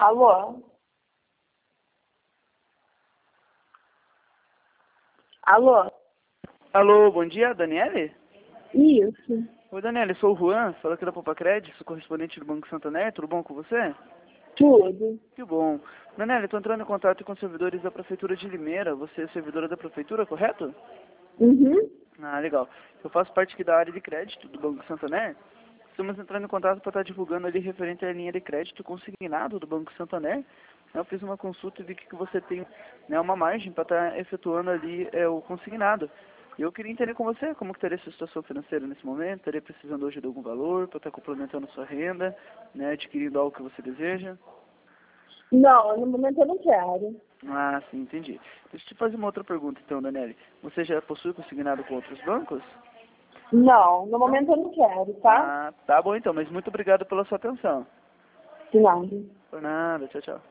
Alô? Alô? Alô, bom dia, Daniele? Isso. Oi, Daniele, sou o Juan, falo aqui da Poupa Crédito, sou correspondente do Banco Santander, tudo bom com você? Tudo. Que bom. Daniele, estou entrando em contato com os servidores da Prefeitura de Limeira, você é servidora da Prefeitura, correto? Uhum. Ah, legal. Eu faço parte aqui da área de crédito do Banco Santander. Estamos entrando em contato para estar divulgando ali referente à linha de crédito consignado do Banco Santander. Eu fiz uma consulta e vi que você tem, né, uma margem para estar efetuando ali o consignado. E eu queria entender com você como que estaria a sua situação financeira nesse momento, estaria precisando hoje de algum valor para estar complementando a sua renda, né, adquirindo algo que você deseja. Não, no momento eu não quero. Ah, sim, entendi. Deixa eu te fazer uma outra pergunta então, Daniele. Você já possui consignado com outros bancos? Não, no Não? momento eu não quero, tá? Ah, tá bom então, mas muito obrigado pela sua atenção. De nada. Por nada, tchau, tchau.